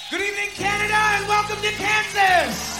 Good evening, Canada, and welcome to Kansas!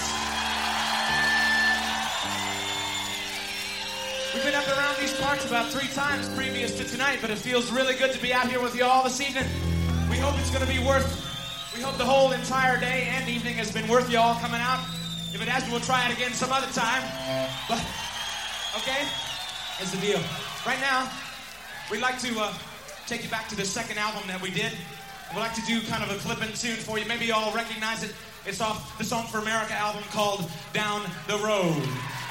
We've been up around these parts about 3 times previous to tonight, but it feels really good to be out here with you all this evening. We hope it's going to be we hope the whole entire day and evening has been worth you all coming out. If it hasn't, we'll try it again some other time. But, okay? Here's the deal. Right now, we'd like to take you back to the second album that we did. We'd like to do kind of a clip-in tune for you. Maybe you all recognize it. It's off the Song for America album called Down the Road.